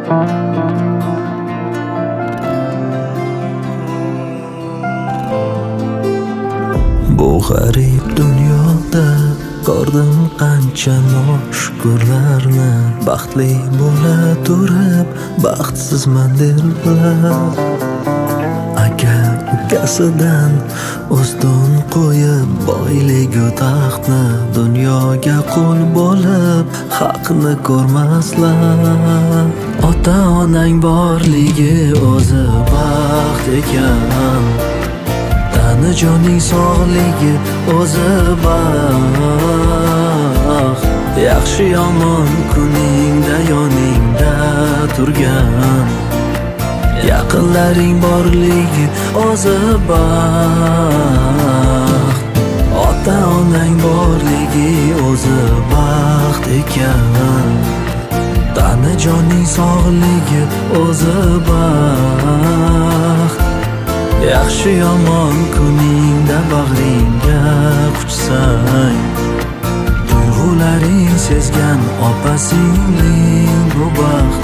Bu g'arib dunyoda ko'rdim qancha noshukurlarni. Baxtli bo'la turib baxtsizman derlar. Aka ukasidan ustun qo'yib boyligu taxtni, dunyoga qul bo'lib haqni ko'rmaslar. Ota onang borligi o'zi baxt ekan, tani joning sog'ligi o'zi baxt. Yaxshi yomon kuningda yoningda turgan, yaqinlaring borligi o'zi baxt. Ota onang borligi o'zi baxt ekan, tani joning sog'ligi o'zi baxt. Yaxshi yomon kuningda bag'ringga quchsang, tuyg'ularing sezgan opa-singling bu baxt.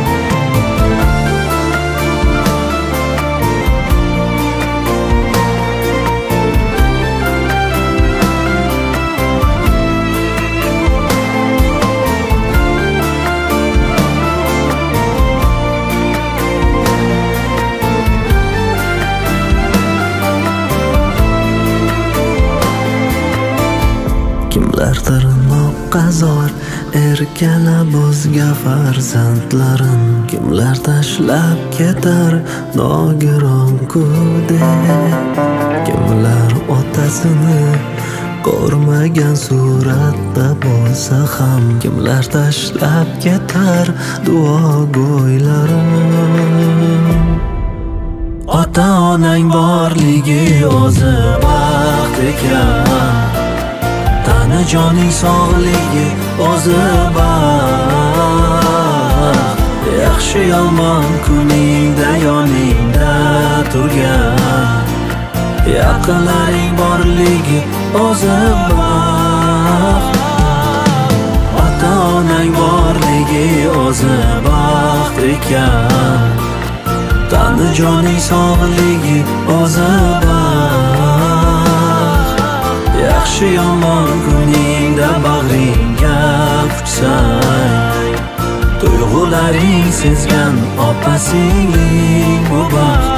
Kimlar tirnoqqa zor erkalab o'zga farzandlarin, kimlar tashlab ketar nogiron kudek, kimlar otasini ko'rmagan suratda bo'lsa ham, kimlar tashlab ketar duogo'ylarin. Ota onang borligi o'zi baxt ekan, tani joning sog'ligi o'zi baxt. Yaxshi yomon kuningda yoningda turgan, yaqinlaring borligi o'zi baxt. Ota onang borligi o'zi baxt ekan, tani joning sog'ligi o'zi baxt. Yaxshi yomon kuningda bag'ringga quchsang, tuyg'ularing sezgan opa-singling bu baxt.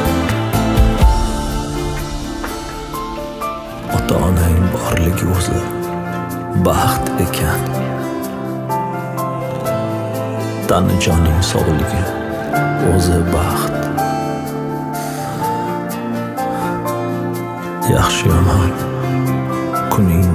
Ota onang borligi o'zi baxt ekan, tani joning sog'ligi o'zi baxt. Yaxshi yomon kuning